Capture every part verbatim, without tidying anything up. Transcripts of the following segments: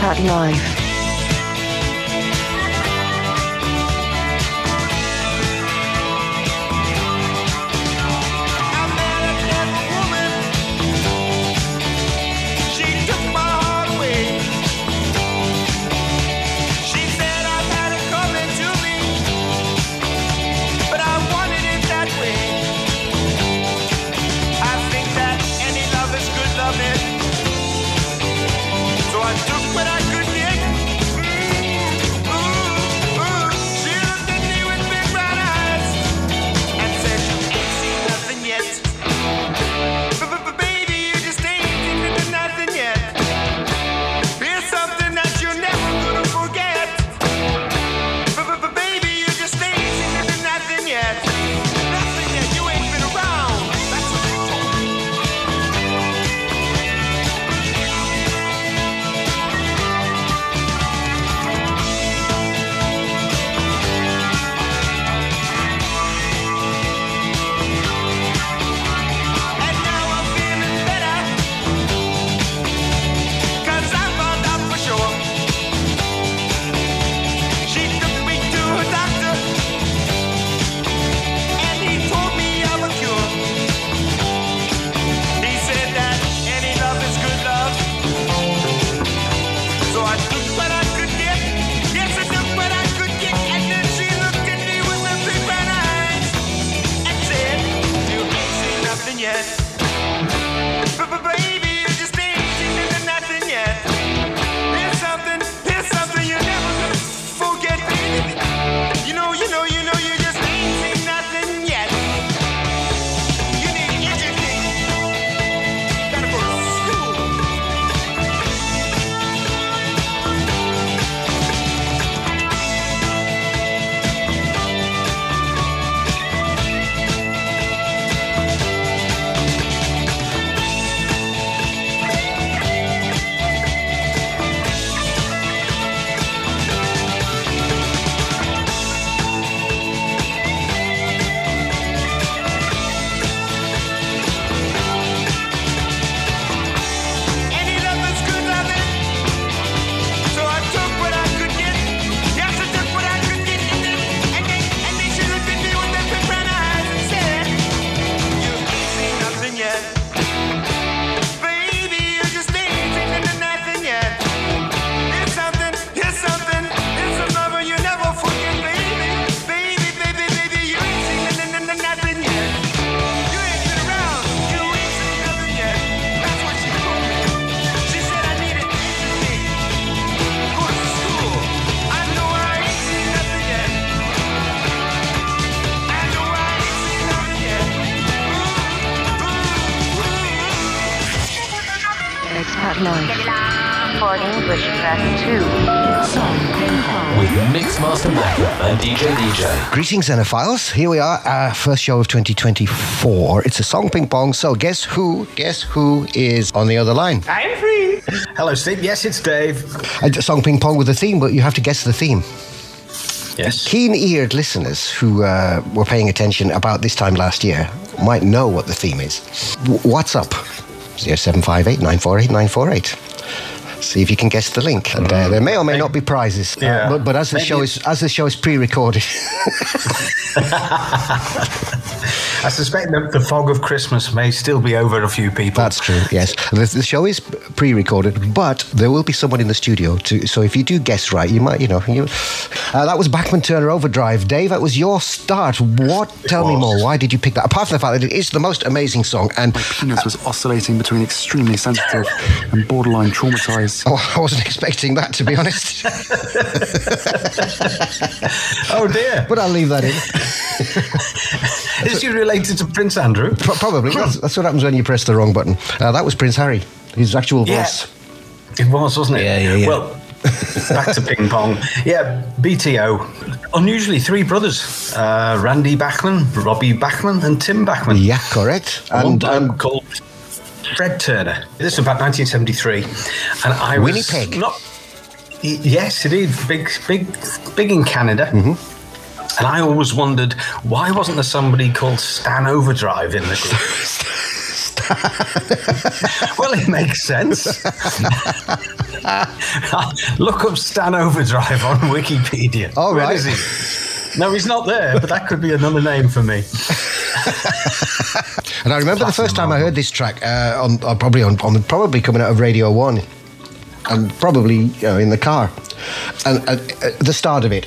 Expat Live. For English, press two. With Mixmaster Macca and D J D J. Greetings, Xenophiles. Here we are, our first show of twenty twenty-four. It's a song ping pong. So guess who? Guess who is on the other line? I'm free. Hello, Steve. Yes, it's Dave. A song ping pong with a theme, but you have to guess the theme. Yes. Keen-eared listeners who uh, were paying attention about this time last year might know what the theme is. W- what's up? zero seven five eight nine four eight nine four eight. See if you can guess the link. And uh, there may or may not be prizes. Yeah. Uh, but, but as the Maybe show is as the show is pre-recorded. I suspect that the fog of Christmas may still be over a few people. That's true, yes. The, the show is pre-recorded, but there will be someone in the studio. To, so if you do guess right, you might, you know. You, uh, that was Bachman Turner Overdrive. Dave, that was your start. What? It Tell was. me more. Why did you pick that? Apart from the fact that it is the most amazing song. And my penis was oscillating between extremely sensitive and borderline traumatized. Oh, I wasn't expecting that, to be honest. Oh, dear. But I'll leave that in. Is she related to Prince Andrew? Pro- probably. That's, that's what happens when you press the wrong button. Uh, that was Prince Harry, his actual voice. Yeah, it was, wasn't it? Yeah, yeah, yeah. Well, back to ping pong. Yeah, B T O. Unusually, three brothers. Uh, Randy Bachman, Robbie Bachman, and Tim Bachman. Yeah, correct. And And um, called Fred Turner. This was about nineteen seventy-three. And I was Winnipeg. Not, yes, it is. Big, big, big in Canada. Mm-hmm. And I always wondered, why wasn't there somebody called Stan Overdrive in the group? Well, it makes sense. Look up Stan Overdrive on Wikipedia. Oh, Where right. is he? No, he's not there, but that could be another name for me. And I remember the first time I heard this track uh, on, on probably on, on probably coming out of Radio One, and probably you know, in the car, and uh, uh, the start of it.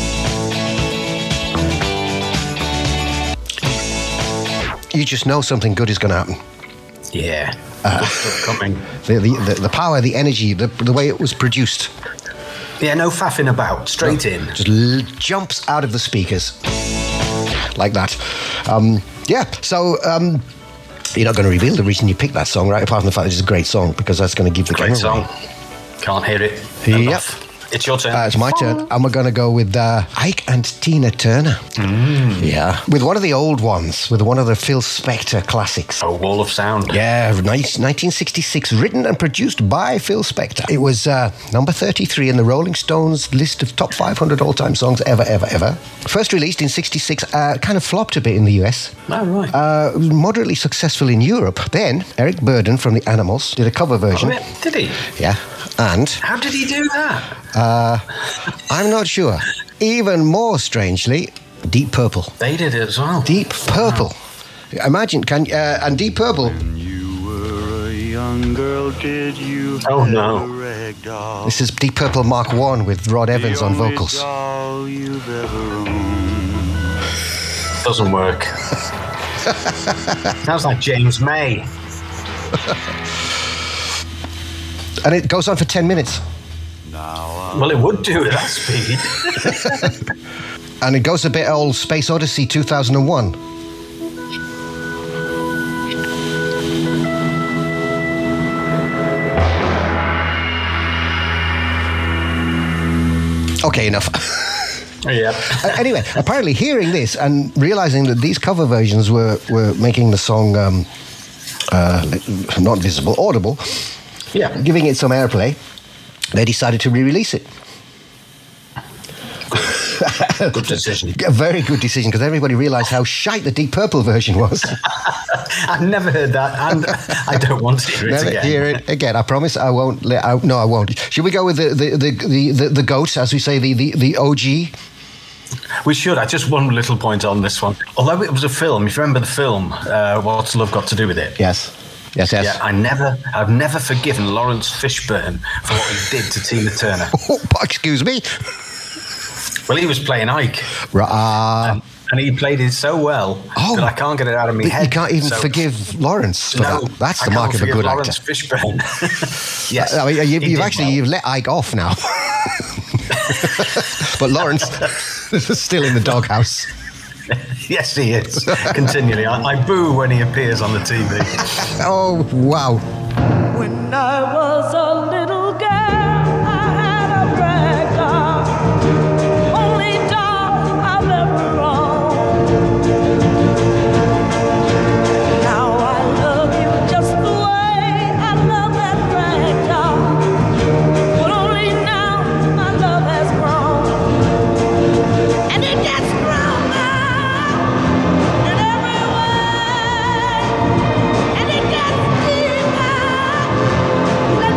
You just know something good is going to happen. Yeah, uh, good stuff coming. The, the the the power, the energy, the the way it was produced. Yeah, no faffing about, straight in. Just l- jumps out of the speakers like that. Um, yeah, so um, you're not going to reveal the reason you picked that song, right? Apart from the fact that it's a great song, because that's going to give the Great game away. song. Can't hear it. Yep. Enough. It's your turn. Uh, it's my turn, and we're going to go with uh, Ike and Tina Turner. Mm. Yeah, with one of the old ones, with one of the Phil Spector classics. Oh, Wall of Sound. Yeah, nineteen sixty-six, written and produced by Phil Spector. It was uh, number thirty-three in the Rolling Stones list of top five hundred all-time songs ever, ever, ever. First released in sixty-six, uh, kind of flopped a bit in the U S. Oh, right. Uh, moderately successful in Europe. Then Eric Burdon from the Animals did a cover version. Oh, yeah. Did he? Yeah, and How did he do that? uh, I'm not sure. Even more strangely, Deep Purple. They did it as well. Deep Purple. Wow. Imagine, can uh, and Deep Purple. You were a young girl, did you Oh, no. have a rag doll? This is Deep Purple Mark One with Rod Evans The on only vocals. doll you've ever owned. Doesn't work. Sounds like James May. And it goes on for ten minutes. Well, it would do at that speed. And it goes a bit old Space Odyssey two thousand one. Okay, enough. Yeah. Uh, anyway, apparently hearing this and realizing that these cover versions were, were making the song um, uh, not visible, audible, Yeah. giving it some airplay, they decided to re-release it. Good decision. A very good decision, because everybody realised how shite the Deep Purple version was. I've never heard that, and I don't want to hear it Never again. hear it again. I promise I won't. Let, I, no, I won't. Should we go with the the, the, the, the, the goat, as we say, the, the, the O G? We should. I just one little point on this one. Although it was a film, if you remember the film, uh, What's Love Got to Do with It? Yes. Yes, yes. Yeah, I never, I've never forgiven Lawrence Fishburne for what he did to Tina Turner. Oh, excuse me. Well, he was playing Ike, Right, uh, and, and he played it so well Oh. that I can't get it out of my but head. you can't even So- forgive Lawrence for No, that. That's I the mark can't of a forgive good Lawrence actor. Fishburne. Yes, I mean, you, he you've did actually well. you've let Ike off now. But Lawrence is still in the doghouse. Yes, he is. Continually. I, I boo when he appears on the T V. Oh, wow. When I was a little girl, I had a rag doll, only doll I've ever owned. Now I love you just the way I love that rag doll, but only now my love has grown, and it gets stronger in every way, and it gets deeper.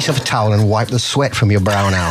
yourself a towel and wipe the sweat from your brow now.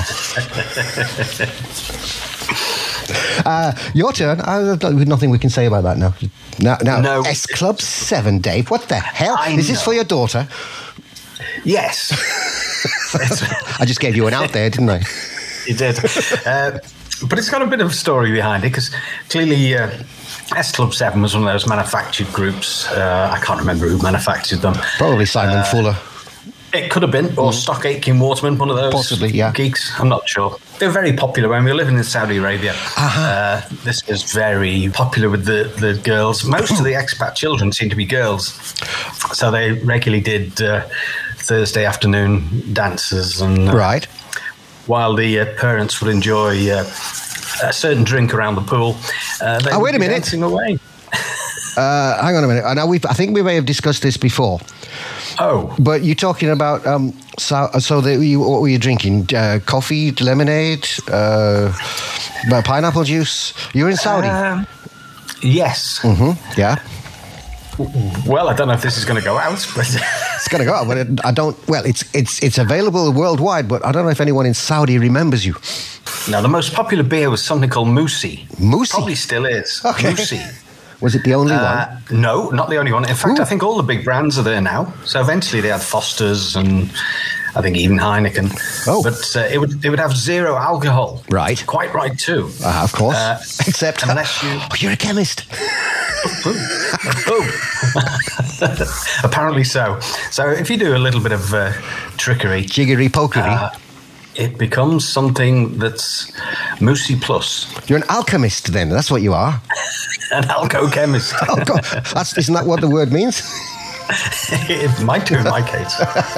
Uh, your turn. Uh, nothing we can say about that now. Now, now No. S Club seven, Dave. What the hell? I Is this know. for your daughter? Yes. I just gave you an out there, didn't I? You did. Uh, but it's got a bit of a story behind it, because clearly uh, S Club seven was one of those manufactured groups. Uh, I can't remember who manufactured them. Probably Simon Fuller. It could have been, or Stock Aitken Waterman, one of those Possibly, yeah. geeks. I'm not sure. They were very popular when we were living in Saudi Arabia. Uh-huh. Uh, this was very popular with the, the girls. Most of the expat children seem to be girls. So they regularly did uh, Thursday afternoon dances. and uh, Right. While the uh, parents would enjoy uh, a certain drink around the pool, uh, they Oh, would wait a be minute. dancing away. Uh, hang on a minute. I know we've. I think we may have discussed this before. Oh, But you're talking about um, so, so the, you, what were you drinking? Uh, coffee, lemonade, uh, pineapple juice. You're in Saudi. um, yes. hmm Yeah, Well, I don't know if this is going to go out, but it's gonna go out, but it, I don't. Well, it's it's it's available worldwide, but I don't know if anyone in Saudi remembers you. no, the most popular beer was something called Moussi. Moussi? Probably still is. Okay. Moussi. Was it the only one? Uh, no, not the only one. In fact, Ooh. I think all the big brands are there now. So eventually they had Foster's and I think even Heineken. Oh. But uh, it would it would have zero alcohol. Right. Quite right too. Uh, of course. Uh, Except unless you- oh, you're a chemist. Oh. Apparently so. So if you do a little bit of uh, trickery, Jiggery pokery. uh, it becomes something that's Moussi Plus. You're an alchemist, then. That's what you are. An alco-chemist. Oh God, that's isn't that what the word means? It might do in my case.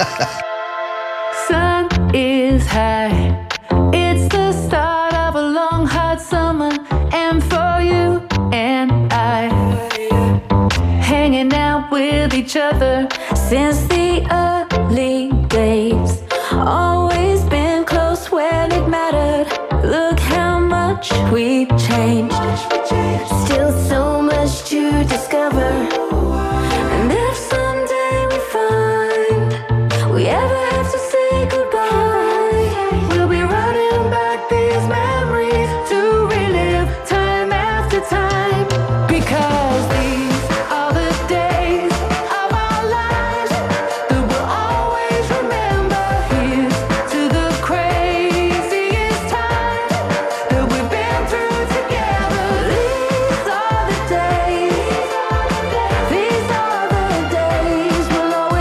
Sun is high. It's the start of a long, hot summer. And for you and I, hanging out with each other since the early days. Always been close when it mattered. Look how much we've changed. Still so much to discover. And if someday we find we ever have to say goodbye, we'll be running back these memories to relive time after time. Because these are the days of our lives that we'll always remember. Here's to the craziest time that we've been through together. These are the days, these are the days we'll always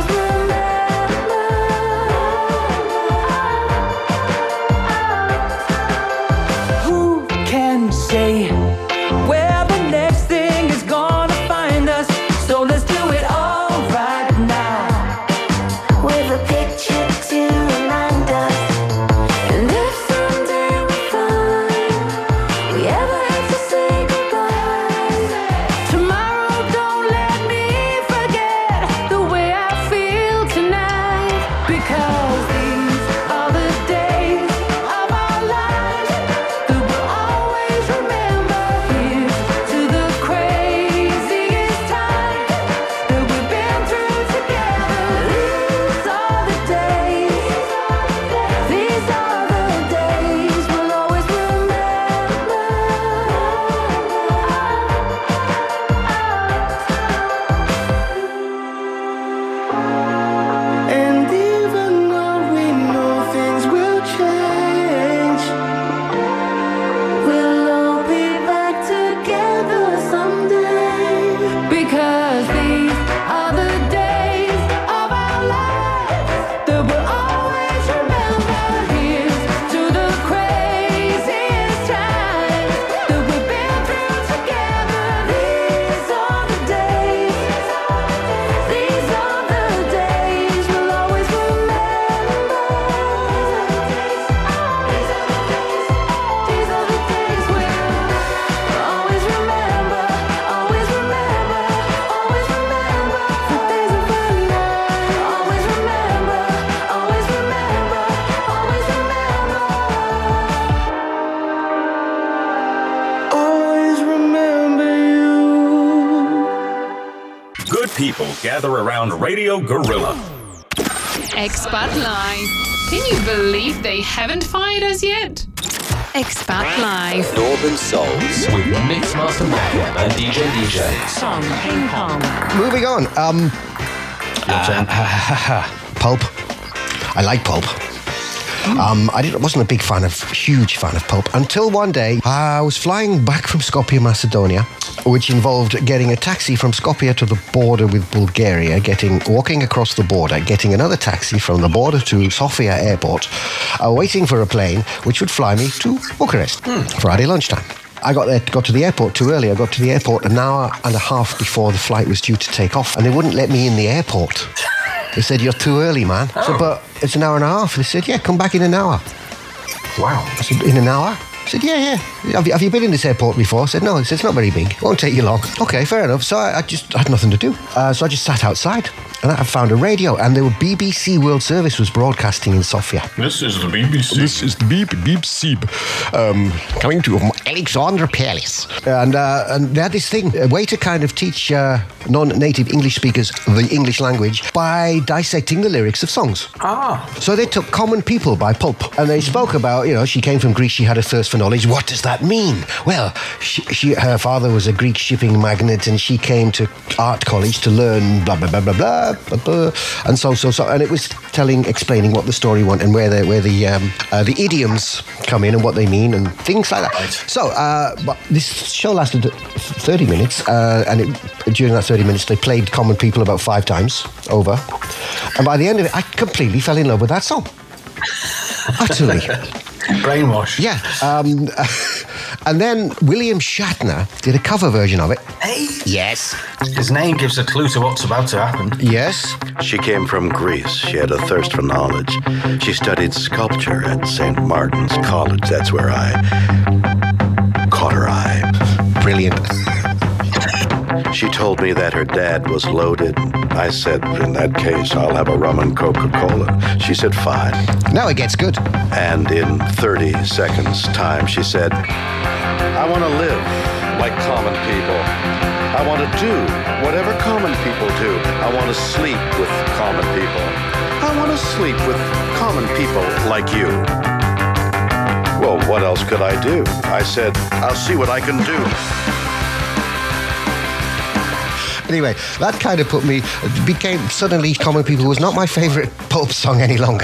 remember. Who can say where the next thing is gonna find us? So let's do it all right now, with a picture to remind us. And if someday we find we ever have to say goodbye, tomorrow don't let me forget the way I feel tonight. Because these are the days of our lives that we'll always remember. Here's to the craziest time that we've been through together. These are the days, these are the days we'll always remember. And even though we know things will change, we'll all be back together someday. Because these are the days of our lives that we'll always remember. Here's to the craziest times that we've been through together. These are the days, these are the days we'll always remember. These are the days we'll always remember, always remember, always remember. The days of our lives. Always remember, always remember, always remember. Always remember you. Good people gather around Radio Gorilla. Expat Live. Can you believe they haven't fired us yet? Expat Live. Northern Souls with Mixmaster Malcolm and D J D J. Song Ping Pong. Moving on. Um, uh, Pulp. I like Pulp. Um, I didn't, wasn't a big fan of, huge fan of Pulp until one day I was flying back from Skopje, Macedonia, which involved getting a taxi from Skopje to the border with Bulgaria, getting walking across the border, getting another taxi from the border to Sofia Airport, uh, waiting for a plane which would fly me to Bucharest Friday lunchtime. I got there, got to the airport too early. I got to the airport an hour and a half before the flight was due to take off, and they wouldn't let me in the airport. They said, "You're too early, man." I said, "But it's an hour and a half." They said, "Yeah, come back in an hour." Wow. I said, "In an hour?" I said, "Yeah, yeah. Have you, have you been in this airport before?" I said, "No." He said, "It's not very big. It won't take you long." Okay, fair enough. So I, I just had nothing to do. Uh, so I just sat outside and I found a radio, and the B B C World Service was broadcasting in Sofia. This is the B B C. This is the B B C. Um, coming to Alexandra Palace. And, uh, and they had this thing, a way to kind of teach uh, non-native English speakers the English language by dissecting the lyrics of songs. Ah. So they took Common People by Pulp, and they spoke about, you know, she came from Greece, she had a thirst for knowledge. What does that mean? Well, she, she, her father was a Greek shipping magnate, and she came to art college to learn blah, blah, blah, blah, blah, blah, blah, and so, so, so. And it was telling, explaining what the story went and where the, where the, um, uh, the idioms come in and what they mean and things like that. Right. So, uh, but this show lasted thirty minutes, uh, and it, during that thirty minutes, they played Common People about five times over. And by the end of it, I completely fell in love with that song. Utterly. Brainwash. Yeah. Um, and then William Shatner did a cover version of it. Hey. Yes. His name gives a clue to what's about to happen. Yes. She came from Greece. She had a thirst for knowledge. She studied sculpture at Saint Martin's College. That's where I caught her eye. Brilliant. She told me that her dad was loaded. I said, in that case, I'll have a rum and Coca-Cola. She said, fine. Now it gets good. And in thirty seconds time, she said, I want to live like common people. I want to do whatever common people do. I want to sleep with common people. I want to sleep with common people like you. Well, what else could I do? I said, I'll see what I can do. Anyway, that kind of put me, became suddenly Common People was not my favourite Pulp song any longer.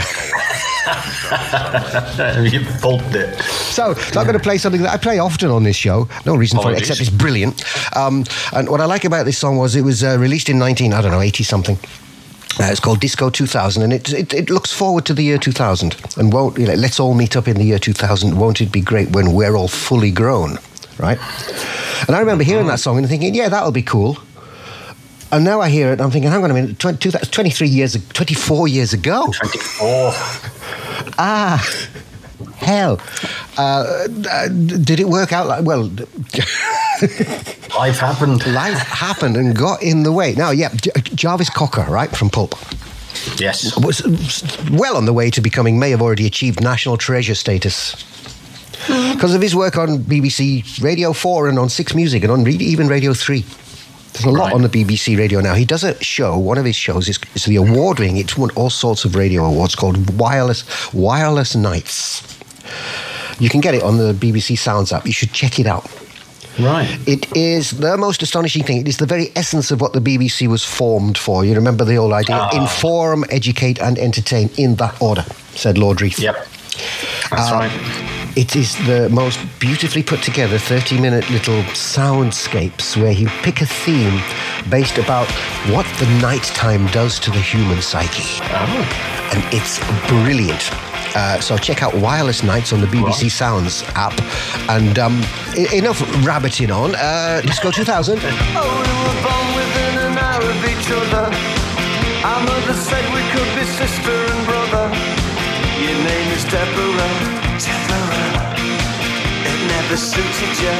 You pulped it. So, so I'm going to play something that I play often on this show. No reason for it, except it's brilliant. Um, and what I like about this song was it was uh, released in nineteen, I don't know, eighty something. Uh, it's called Disco two thousand, and it, it it looks forward to the year two thousand. And won't, you know, let's all meet up in the year two thousand. Won't it be great when we're all fully grown, right? And I remember hearing that song and thinking, yeah, that'll be cool. And now I hear it, and I'm thinking, hang on a minute, twenty, twenty-three years, twenty-four years ago. twenty-four. Ah, hell. Uh, uh, did it work out like, well... Life happened. Life happened and got in the way. Now, yeah, J- Jarvis Cocker, right, from Pulp. Yes. Was well on the way to becoming, may have already achieved national treasure status. Because of his work on B B C Radio four and on Six Music and on even Radio three. There's a lot right. on the B B C radio now. He does a show, one of his shows is, is the award-winning, it's won all sorts of radio awards, called Wireless Wireless Nights. You can get it on the B B C Sounds app. You should check it out. Right. It is the most astonishing thing. It is the very essence of what the B B C was formed for. You remember the old idea? Oh. Inform, educate and entertain in that order, said Lord Reith. Yep. That's um, right. It is the most beautifully put together thirty-minute little soundscapes where you pick a theme based about what the nighttime does to the human psyche. Oh. And it's brilliant. Uh, so check out Wireless Nights on the B B C right. Sounds app. And um, I- enough rabbiting on. Uh, Disco two thousand. Oh, we were born within an hour of each other. Our mother said we could be sister and brother. Your name is Deborah. Deborah. It never suited you.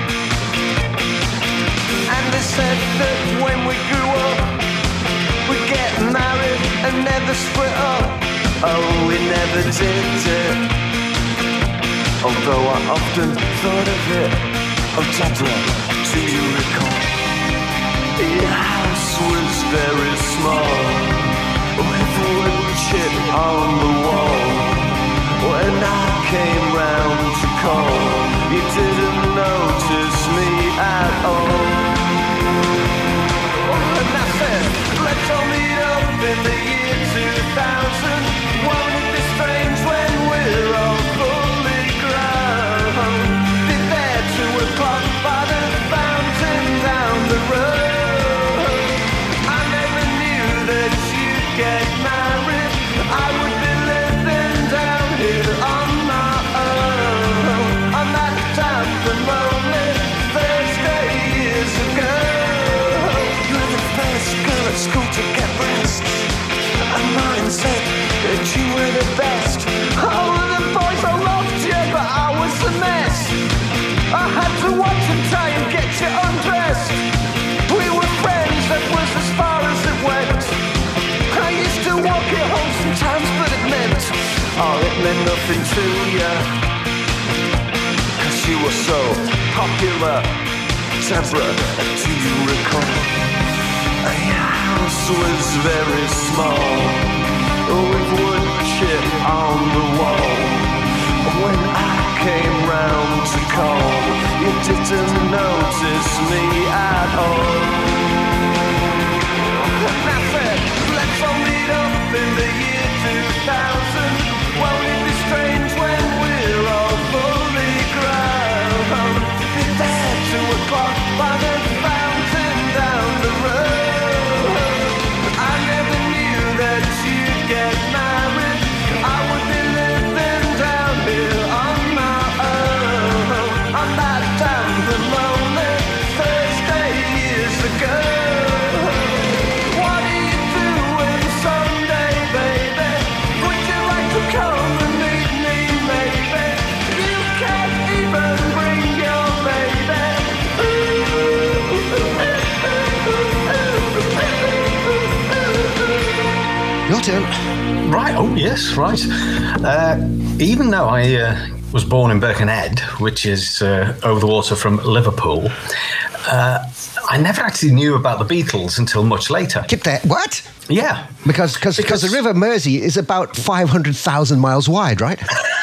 And they said that when we grew up, we'd get married and never split up. Oh, we never did it. Although I often thought of it. Oh, Deborah, do you recall? Your house was very small, with a wood chip on the wall. came round to call, you didn't notice me at all. And I said, let's all meet up in the year two thousand. Won't it be strange when we're all fully grown? Be there two o'clock by the fountain down the road. I never knew that you'd get married. I would be living down here on my own, on that damp and lonely Thursday years ago. You were the first girl at school to get breasts, and mine said that you were the best. All of the boys I loved you, but I was a mess. I had to watch and try and get you undressed. We were friends, that was as far as it went. I used to walk you home sometimes, but it meant, oh, it meant nothing to you, 'cause you were so popular. Deborah, do you recall? Your house was very small, with wood chip on the wall. When I came round to call, you didn't notice me at all. And I said, let's all meet up in the year two thousand. Won't it be strange when we're all fully grown? Be there two o'clock by the fountain down the road. I never knew that you'd get married. I would be living down here on my own, on that damn and lonely Thursday years ago. What are you doing Sunday, baby? Would you like to come and meet me, maybe? You can't even bring your baby. Your turn. Right, oh yes, right. Uh, even though I uh, was born in Birkenhead, which is uh, over the water from Liverpool, uh, I never actually knew about the Beatles until much later. Keep that. What? Yeah. Because cause, because the River Mersey is about five hundred thousand miles wide, right?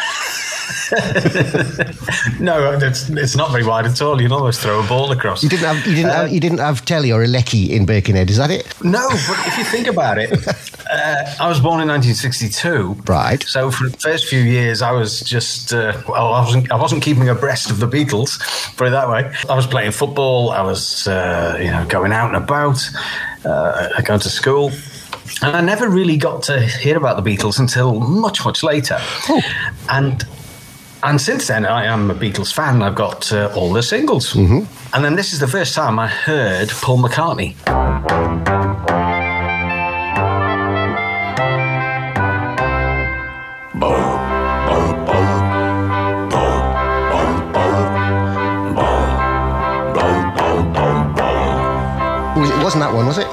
No, it's, it's not very wide at all. You'd almost throw a ball across. You didn't have you didn't Uh, have, you didn't have telly or a lecky in Birkenhead, is that it? No, but if you think about it, uh, I was born in nineteen sixty-two. Right. So for the first few years, I was just uh, well, I wasn't I wasn't keeping abreast of the Beatles, put it that way. I was playing football. I was uh, you know going out and about. Uh, I going to school. And I never really got to hear about the Beatles until much, much later. Oh. And and since then, I am a Beatles fan. I've got uh, all the singles. Mm-hmm. And then this is the first time I heard Paul McCartney. It wasn't that one, was it?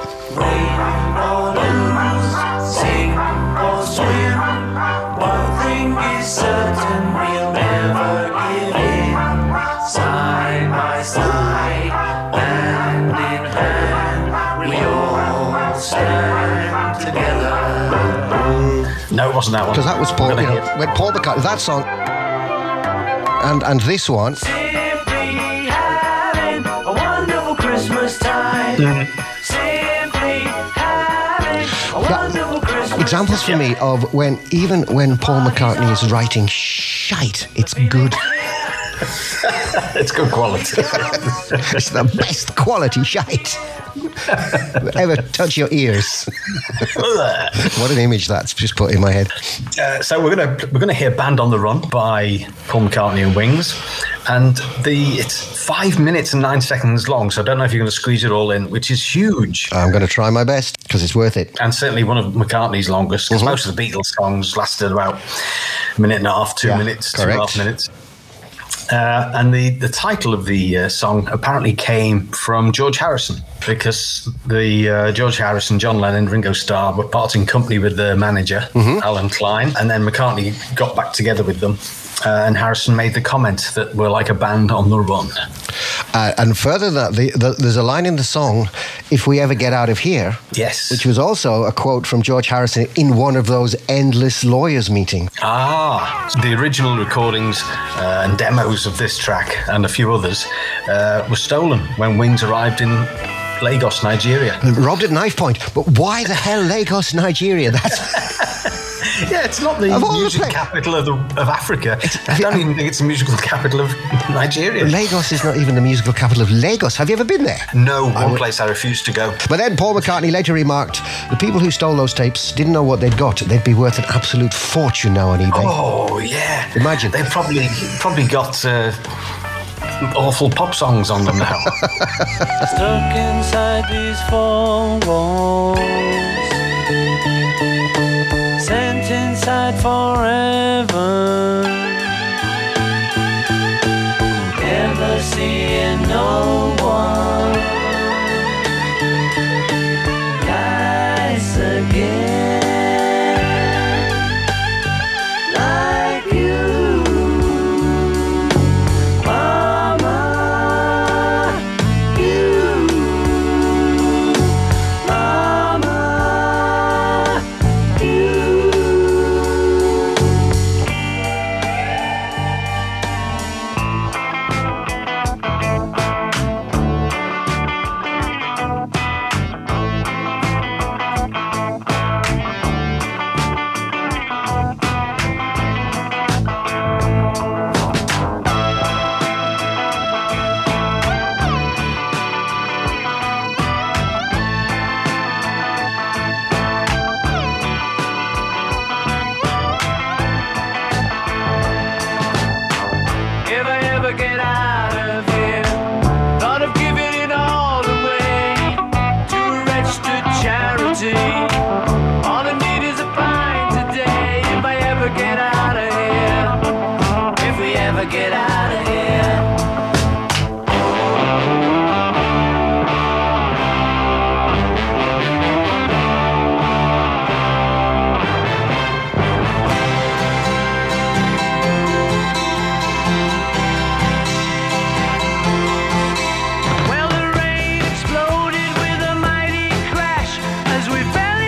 Sing or swim. One thing is certain, we'll never give in. Side by side, hand in hand, we all stand together. No, it wasn't that one. Because that was Paul. You know, when Paul McCartney, that song, and and this one. Simply having a wonderful Christmas time. Mm. Simply having a wonderful Christmas. Examples for me of when even when Paul McCartney is writing shite, it's good. It's good quality. It's the best quality shite ever touch your ears. What an image that's just put in my head. Uh, so we're gonna we're gonna hear "Band on the Run" by Paul McCartney and Wings, and the it's five minutes and nine seconds long. So I don't know if you're going to squeeze it all in, which is huge. I'm going to try my best because it's worth it, and certainly one of McCartney's longest. Because mm-hmm. most of the Beatles songs lasted about a minute and a half, two yeah, minutes, correct. two and a half minutes. Uh, and the, the title of the uh, song apparently came from George Harrison, because the uh, George Harrison, John Lennon, Ringo Starr were parting company with their manager, mm-hmm. Alan Klein, and then McCartney got back together with them. Uh, and Harrison made the comment that we're like a band on the run. Uh, and further than that, the, the, there's a line in the song, "If we ever get out of here," yes, which was also a quote from George Harrison in one of those endless lawyers meetings. Ah, the original recordings uh, and demos of this track and a few others uh, were stolen when Wings arrived in Lagos, Nigeria. Robbed at knife point. But why the hell Lagos, Nigeria? That's... Yeah, it's not the Of all the music pla- capital of, the, of Africa. I don't even think it's the musical capital of Nigeria. Lagos is not even the musical capital of Lagos. Have you ever been there? No, I one would- place I refuse to go. But then Paul McCartney later remarked, the people who stole those tapes didn't know what they'd got. They'd be worth an absolute fortune now on eBay. Oh, yeah. Imagine. They've probably, probably got uh, awful pop songs on them now. Stuck inside these four walls, sent inside forever, never seeing no one nice again, like you, Mama, you, Mama, you. If I ever get out of here, thought of giving it all away to a registered charity. All I need is a pint today. If I ever get out of here, if we ever get out of here. Well, the rain exploded with a mighty crash as we fell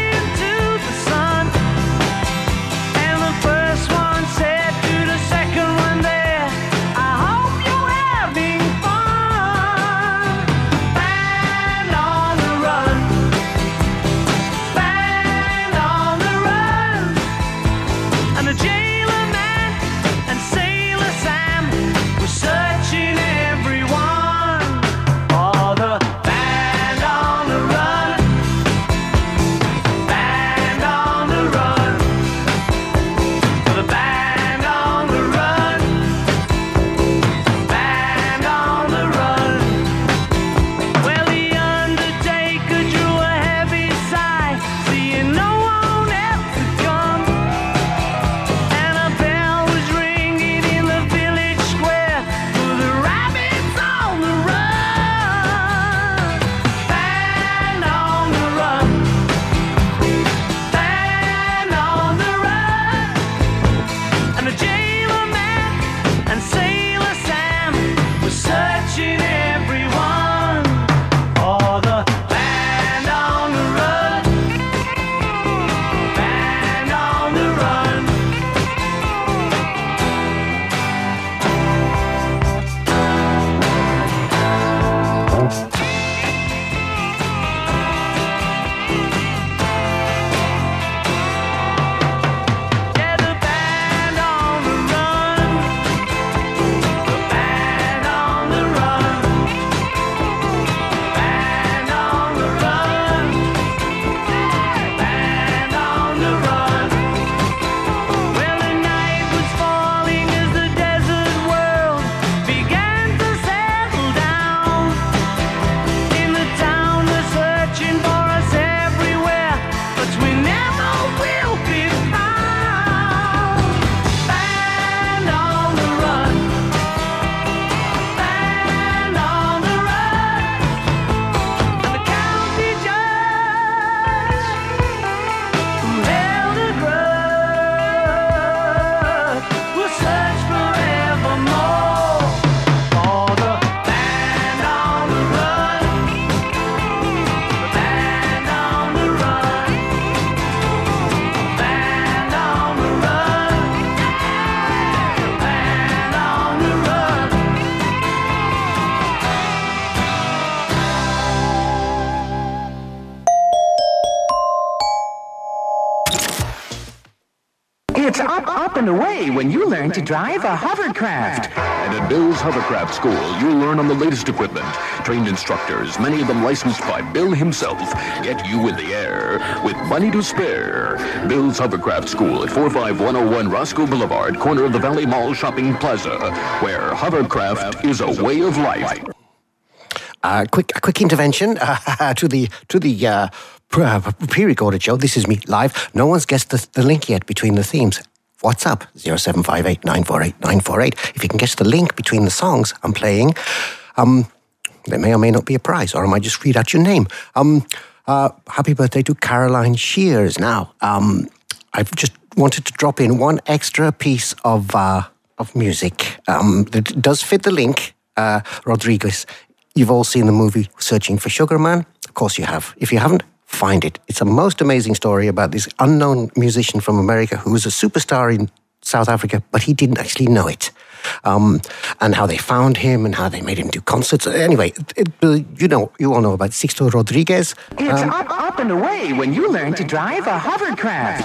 It's up, up, and away when you learn to drive a hovercraft. And at Bill's Hovercraft School, you'll learn on the latest equipment. Trained instructors, many of them licensed by Bill himself, get you in the air with money to spare. Bill's Hovercraft School at forty-five one oh one Roscoe Boulevard, corner of the Valley Mall Shopping Plaza, where hovercraft is a way of life. Uh, quick, a quick intervention uh, to the to the uh, pre-recorded show. This is me live. No one's guessed the, the link yet between the themes. What's up? zero seven five eight nine four eight nine four eight. If you can guess the link between the songs I'm playing, um, there may or may not be a prize, or I might just read out your name. Um, uh, happy birthday to Caroline Shears. Now, um, I've just wanted to drop in one extra piece of uh, of music um, that does fit the link. Uh, Rodriguez. You've all seen the movie Searching for Sugar Man? Of course you have. If you haven't, find it. It's a most amazing story about this unknown musician from America who was a superstar in South Africa, but he didn't actually know it. Um, and how they found him and how they made him do concerts. Anyway, it, it, you know, you all know about Sixto Rodriguez. It's Um, up, up, and away when you learn to drive a hovercraft.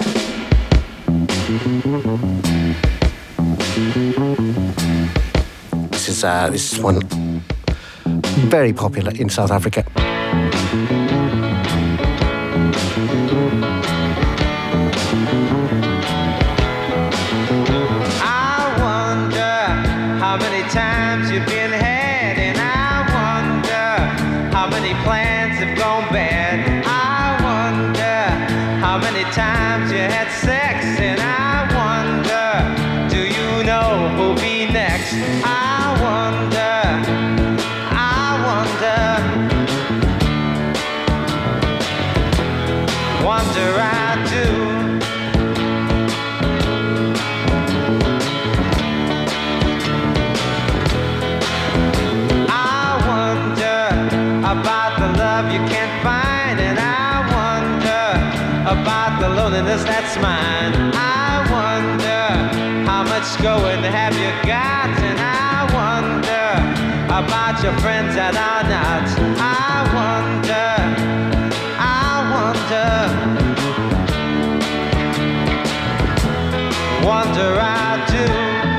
This is uh, this is one very popular in South Africa. I wonder how many times you've been had, and I wonder how many plans have gone bad. I wonder how many times you had sex, and I wonder, do you know who'll be next? I wonder, I wonder, wonder I do. About the love you can't find, and I wonder about the loneliness that's mine. I wonder how much going have you got, and I wonder about your friends that are not. I wonder, I wonder, wonder I do.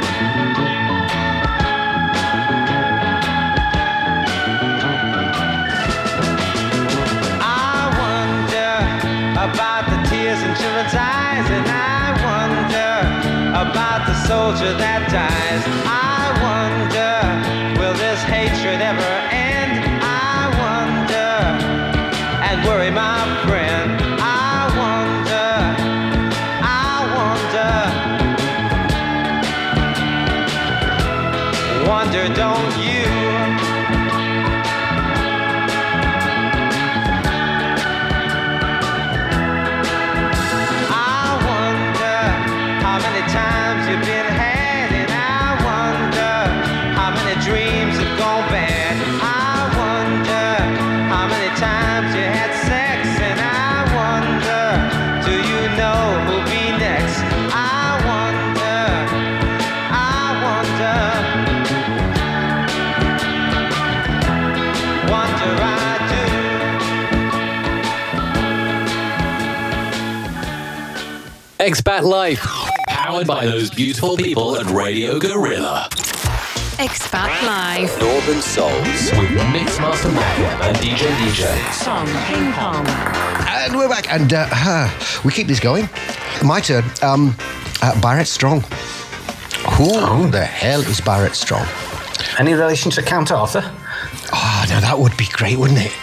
About the tears in children's eyes, and I wonder about the soldier that dies. I wonder, will this hatred ever end? I wonder, and worry my friend. I wonder, I wonder, wonder don't you? Times you've been had, and I wonder how many dreams have gone bad. I wonder how many times you had sex, and I wonder, do you know who'll be next? I wonder, I wonder, wonder I do. Expat Life. Powered by those beautiful people at Radio Gorilla. Expat Live. Northern Souls with Mixmaster Malcolm and D J D J. Song Ping Pong. And we're back, and uh, uh, we keep this going. My turn. Um, uh, Barrett Strong. Who oh. the hell is Barrett Strong? Any relation to Count Arthur? Oh, now that would be great, wouldn't it?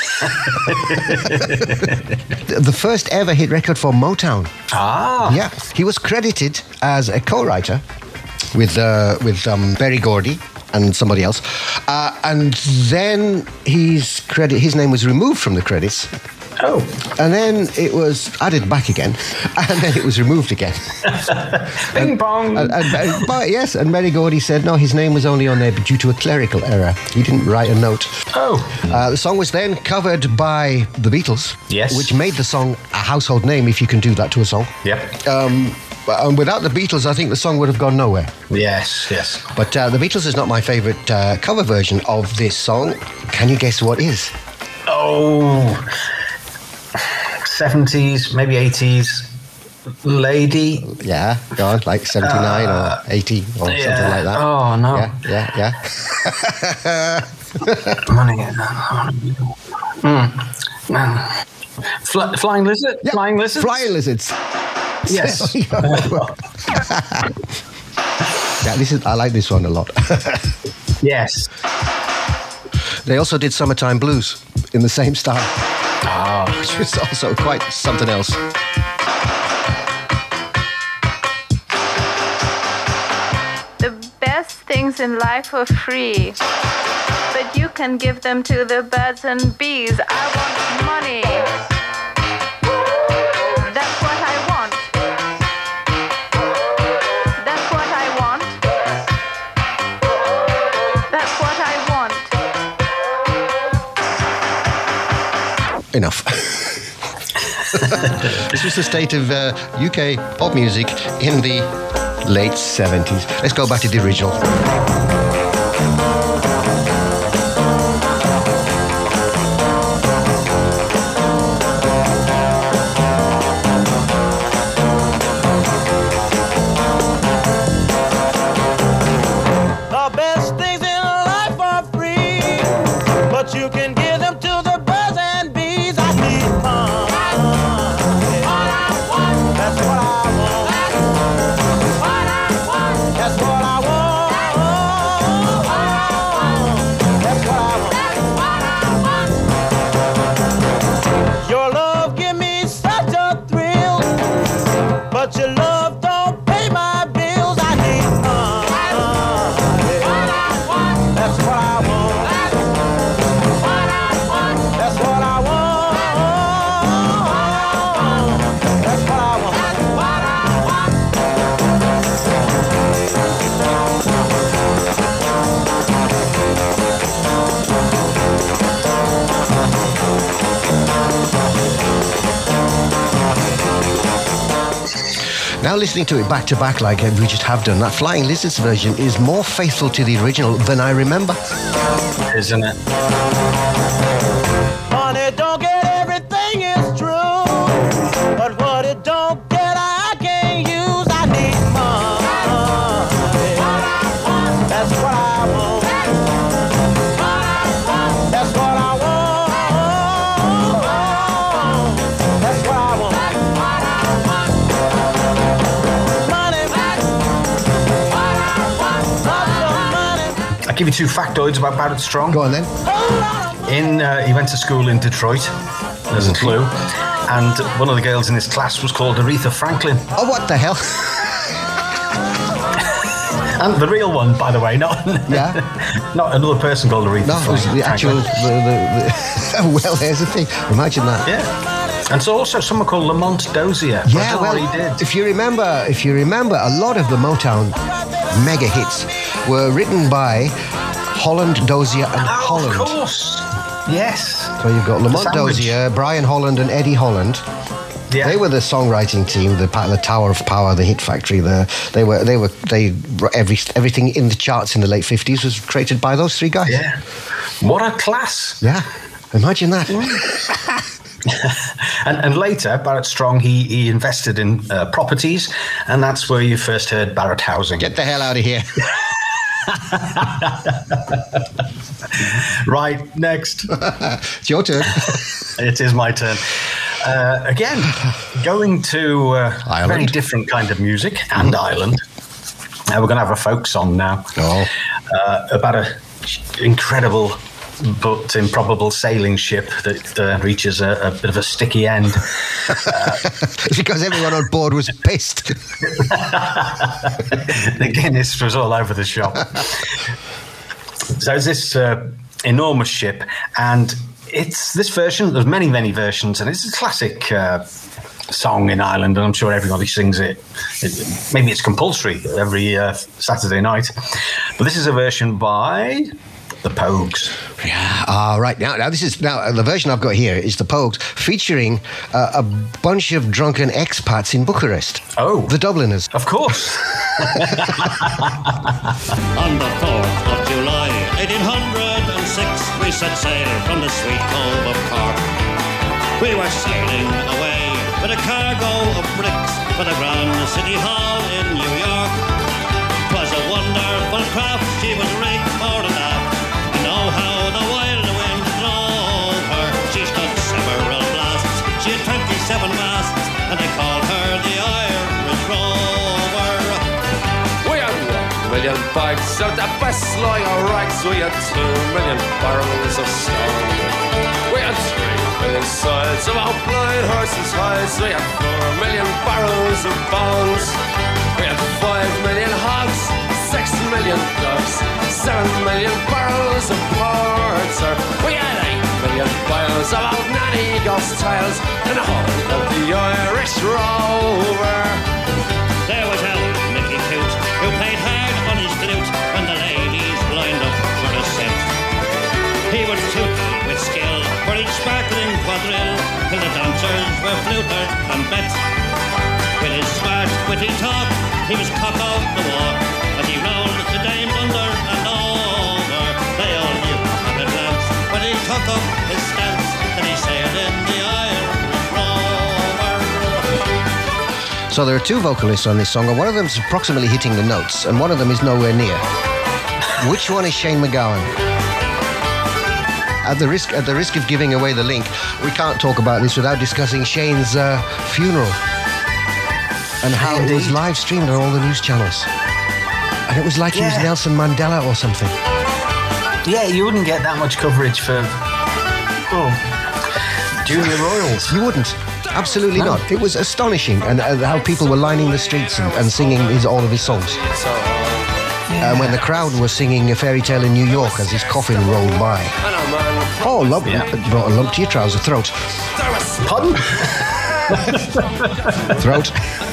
The first ever hit record for Motown. Ah. Yeah. He was credited as a co-writer with uh, with um, Berry Gordy and somebody else. Uh, and then his credit, his name was removed from the credits. Oh. And then it was added back again, and then it was removed again. Ping and, pong. And, and, and, but yes, and Berry Gordy said no, his name was only on there due to a clerical error. He didn't write a note. Oh. Uh, the song was then covered by the Beatles. Yes. Which made the song a household name, if you can do that to a song. Yep. Um, and without the Beatles, I think the song would have gone nowhere. Yes, yes. But uh, the Beatles is not my favourite uh, cover version of this song. Can you guess what is? Oh... seventies, maybe eighties. lady. Yeah, go on, like seventy-nine Uh, or eighty or yeah. something like that. Oh, no. Yeah, yeah, yeah. Money. Mm. Mm. Fly, flying lizard? Yeah, Flying lizards? Flying lizards. Yes. Yeah, this is. I like this one a lot. Yes. They also did Summertime Blues in the same style, Oh. which was also quite something else. The best things in life are free, but you can give them to the birds and bees. I want money. That's what I want. That's what I want. That's what I want. Enough. This was the state of uh, U K pop music in the late seventies. Let's go back to the original. The best things in life are free, but you can give them to the birds and bees. I need money. That's what I want. That's what I want. That's what I want. Your love give me such a thrill, but your love don't pay my bills. I need money. That's what I want. That's what I want. That's what I want. Now listening to it back to back like we just have done, that Flying Lizards version is more faithful to the original than I remember. Isn't it? Money don't get everything, is true, but what it don't get I can't use. I need money. That's what I want. That's what I want. That's what I want. Money. I'll give you two factoids about Barrett Strong. Go on then. In uh, he went to school in Detroit. There's a clue. And one of the girls in his class was called Aretha Franklin. Oh, what the hell? And the real one, by the way, not Yeah. not another person called Aretha No, it was Franklin. the actual. The, the, the, well, there's the thing. Imagine that. Yeah. And so also someone called Lamont Dozier. I Yeah, don't know well, what he did. if you remember, if you remember, a lot of the Motown mega hits were written by Holland, Dozier, and Oh, Holland. of course. Yes. So you've got Lamont Sandwich. Dozier, Brian Holland, and Eddie Holland. Yeah. They were the songwriting team, the, pa- the Tower of Power, the Hit Factory. The, they were, they were, they every everything in the charts in the late fifties was created by those three guys. Yeah. What a class. Yeah. Imagine that. and, and later, Barrett Strong, he, he invested in uh, properties, and that's where you first heard Barrett Housing. Get the hell out of here. Right, next. It's your turn. It is my turn. Uh, again, going to uh, a very different kind of music and Ireland. Uh, we're going to have a folk song now. Oh. Uh, about an incredible but improbable sailing ship that uh, reaches a, a bit of a sticky end. Uh, It's because everyone on board was pissed. The Guinness was all over the shop. So it's this uh, enormous ship, and it's this version. There's many, many versions, and it's a classic uh, song in Ireland, and I'm sure everybody sings it. it maybe it's compulsory every uh, Saturday night, but this is a version by the Pogues. Yeah. Ah, right now. Now this is now uh, the version I've got here is the Pogues featuring uh, a bunch of drunken expats in Bucharest. Oh, the Dubliners. Of course. On the fourth of July, eighteen oh six, we set sail from the sweet cove of Cork. We were sailing away with a cargo of bricks for the Grand City Hall in New York. 'Twas a wonderful craft, she was rigged for the aft. You know how the wild wind drove her. She stood several blasts, she had twenty-seven masts, and they called her the Irish Rover. We had one million bags of the best lager rags. We had two million barrels of stone. We had three million sides of our blind horses' hides. We had four million barrels of bones. We had five million hogs, six million ducks, seven million barrels of porter. We had eight million bales of old nanny ghost tales and the whole of the Irish Rover. There was old Mickey Coot, who played hard on his flute when the ladies lined up for the set. He would toot with skill for each sparkling quadrille till the dancers were flutered and bet. With his smart, witty talk, he was cock of the walk as he rolled the dames under and over. They all knew at a glance when he took up his stance that he sailed in the Irish Rover. So there are two vocalists on this song, and one of them's approximately hitting the notes, and one of them is nowhere near. Which one is Shane MacGowan? At the risk, at the risk of giving away the link, we can't talk about this without discussing Shane's uh, funeral and how Indeed. It was live streamed on all the news channels, and it was like yeah. he was Nelson Mandela or something. Yeah, you wouldn't get that much coverage for oh, Junior Royals. You wouldn't. Absolutely no. not. It was astonishing, and uh, how people were lining the streets and, and singing his, all of his songs. Yeah. And when the crowd was singing A Fairy Tale in New York as his coffin rolled by. Oh, lump, yeah. brought a lump to your trouser throat. Pardon? Throat.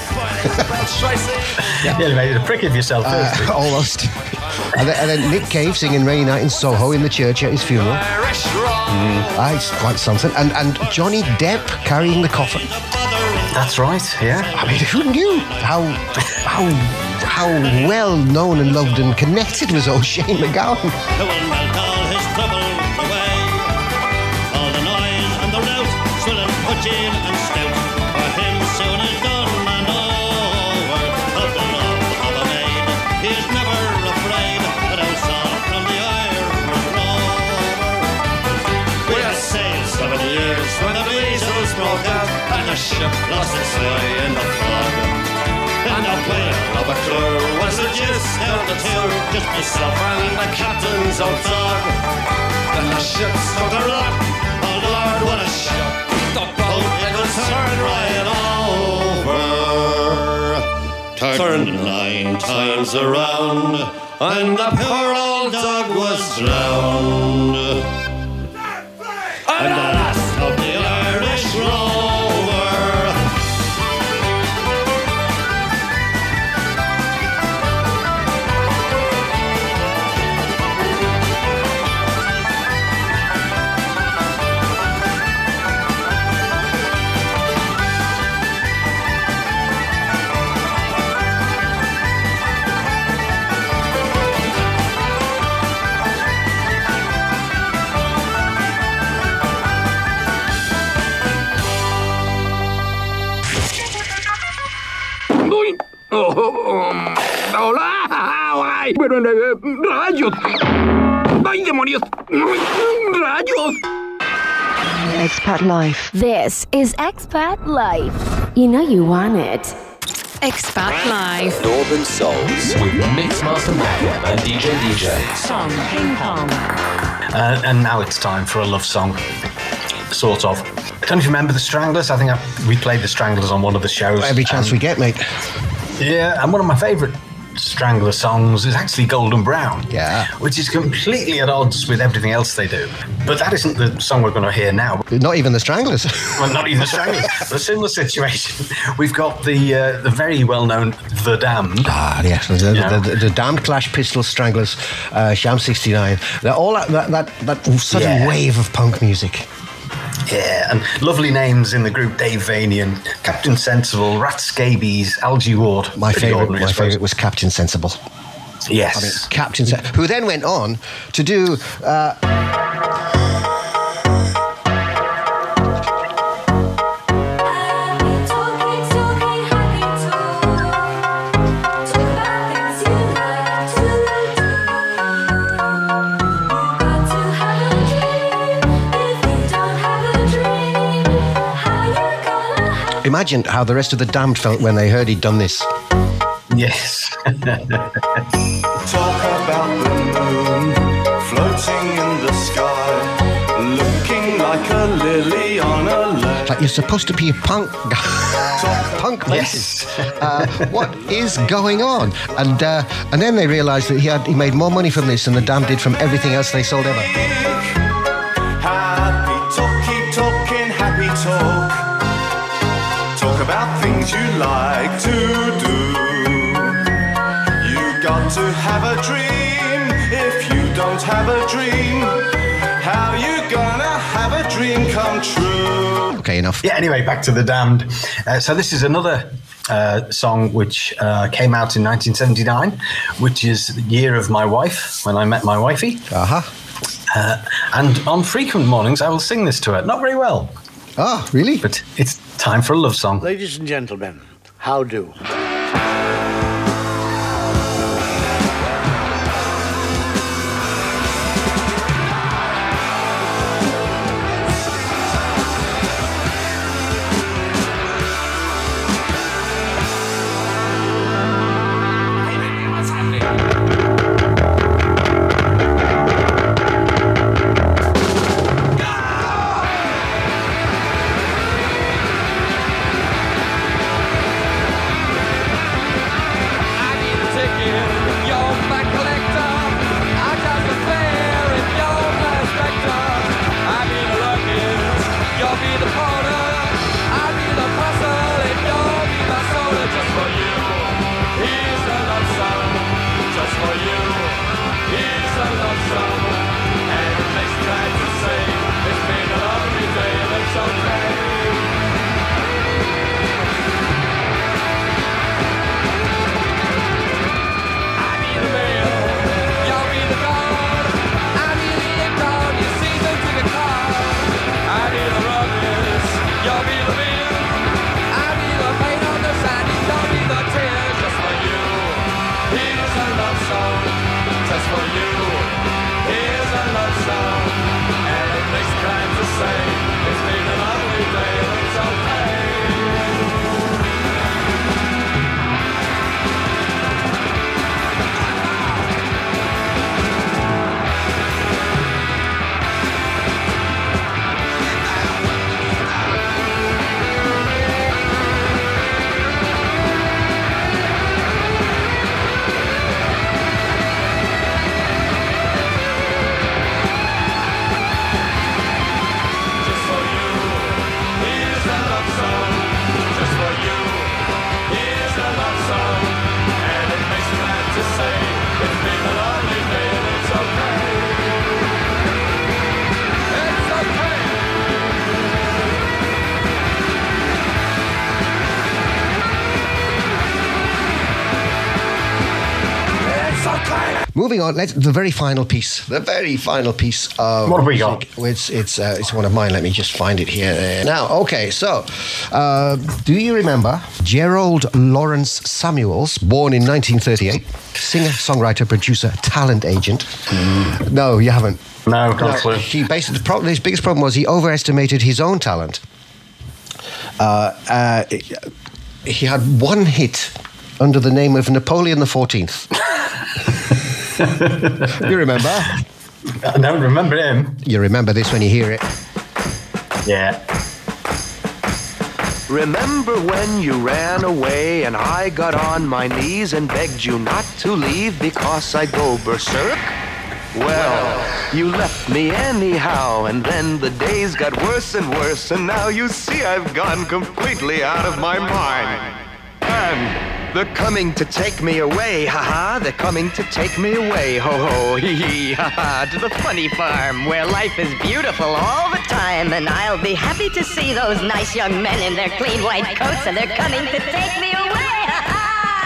yeah. You made a prick of yourself. Uh, almost. And then, and then Nick Cave singing Rainy Night in Soho in the church at his funeral. Mm. Ah, it's quite something. And, and Johnny Depp carrying the coffin. That's right, yeah. I mean, who knew how how how well known and loved and connected was old Shane MacGowan? Who will melt all his troubles away? All the noise and the rout, swilling, pudging and stout. For him soon is done and over. Of the love of a maid, he is never afraid. But I saw from the Irish Rover. We had sailed seven years when the measles broke out, and the ship lost its way in the fog. And the whale of a crew was the gist of the two, just myself and the captain's old dog. Then the ship struck a rock, oh Lord, what a shock. The boat, it was turned right over. Turned nine times around, and the poor old dog was drowned. And the last of the Irish Rover. ¡Hola! ¡Ay! Pero, ¡rayos! ¡Ay, demonios! ¡Rayos! Expat Life. This is Expat Life. You know you want it. Expat Life. Northern Souls with Mixmaster Mac and D J D J. Song Ping Pong. Uh, and now it's time for a love song. Sort of. Don't you remember the Stranglers? I think I, we played the Stranglers on one of the shows. Every chance um, we get, mate. Yeah, and one of my favourite Strangler songs is actually Golden Brown. Yeah. Which is completely at odds with everything else they do. But that isn't the song we're going to hear now. Not even the Stranglers. Well, not even the Stranglers. A similar situation. We've got the uh, the very well-known The Damned. Ah, yes. The, the, the, the Damned, Clash, Pistols, Stranglers, uh, Sham sixty-nine. They're all that, that, that, that sudden yeah. wave of punk music. Yeah, and lovely names in the group: Dave Vanian, Captain Sensible, Rat Scabies, Algie Ward. My favourite, my favourite was Captain Sensible. Yes, I mean, Captain Sensible, who then went on to do. Uh, Imagine how the rest of the Damned felt when they heard he'd done this. Yes. Talk about the moon floating in the sky, looking like a lily on a lake. Like you're supposed to be a punk punk bassist. Uh, what is going on? And uh, and then they realised that he had he made more money from this than the Damned did from everything else they sold ever. Happy talk, keep talking, happy talk. Talk about things you like to do. You got to have a dream. If you don't have a dream, how you gonna have a dream come true? Okay, enough. Yeah, anyway, back to the Damned. Uh, so this is another uh, song which uh, came out in nineteen seventy-nine, which is the year of my wife, when I met my wifey. Uh-huh. Uh, and on frequent mornings, I will sing this to her. Not very well. Ah, really? But it's time for a love song. Ladies and gentlemen, how do? Moving on, let's the very final piece. The very final piece of what have we music. got? It's it's uh, it's one of mine. Let me just find it here now. Okay, so uh, do you remember Gerald Lawrence Samuels, born in nineteen thirty-eight, singer, songwriter, producer, talent agent? Mm. No, you haven't. No, not no, clue. He basically the problem, his biggest problem was he overestimated his own talent. Uh, uh, he had one hit under the name of Napoleon the fourteenth. You remember? I don't remember him. You remember this when you hear it. Yeah. Remember when you ran away and I got on my knees and begged you not to leave because I'd go berserk? Well, you left me anyhow, and then the days got worse and worse, and now you see I've gone completely out of my mind. And they're coming to take me away, ha-ha, they're coming to take me away, ho-ho, hee-hee, ha-ha, to the funny farm where life is beautiful all the time, and I'll be happy to see those nice young men in their clean white coats, and they're coming to take me away, ha-ha!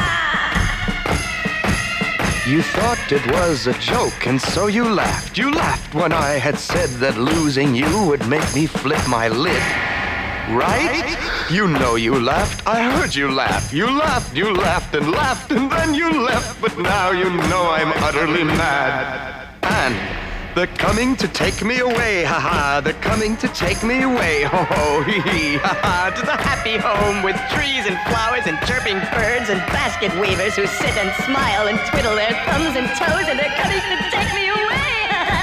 You thought it was a joke, and so you laughed, you laughed when I had said that losing you would make me flip my lid. Right? You know you laughed. I heard you laugh. You laughed, you laughed and laughed, and then you left. But now you know I'm utterly mad. And They're coming to take me away, ha-ha. They're coming to take me away, ho-ho, hee-hee, ha-ha. To the happy home with trees and flowers and chirping birds and basket weavers who sit and smile and twiddle their thumbs and toes, and they're coming to take me away,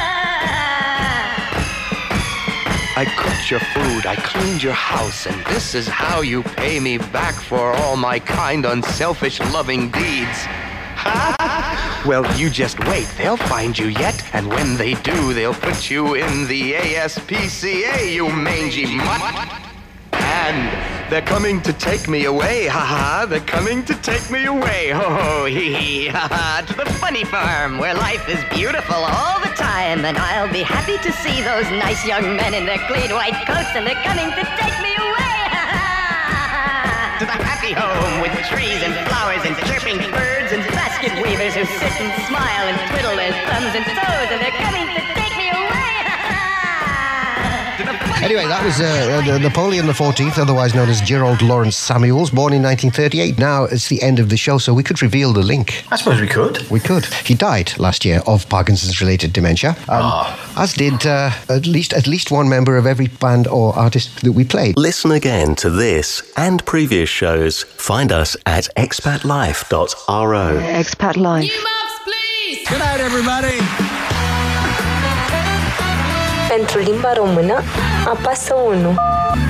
ha-ha. I cooked your food, I cleaned your house, and this is how you pay me back for all my kind, unselfish, loving deeds. Ha! Well, you just wait, they'll find you yet, and when they do, they'll put you in the A S P C A, you mangy mutt. And they're coming to take me away, ha-ha, they're coming to take me away, ho-ho, hee-hee, ha-ha, to the funny farm where life is beautiful all the time, and I'll be happy to see those nice young men in their clean white coats, and they're coming to take me away, ha-ha, to the happy home with trees and flowers and chirping birds and basket weavers who sit and smile and twiddle their thumbs and toes, and they're coming to take me away, ha-ha, to the funny Anyway, that was uh, uh, Napoleon the fourteenth, otherwise known as Gerald Lawrence Samuels, born in nineteen thirty-eight. Now it's the end of the show, so we could reveal the link. I suppose we could. We could. He died last year of Parkinson's-related dementia, um, oh. as did uh, at least at least one member of every band or artist that we played. Listen again to this and previous shows. Find us at expat life dot r o. Expat Life. New moves, please! Good night, everybody! Pentru limba română, apasă unu.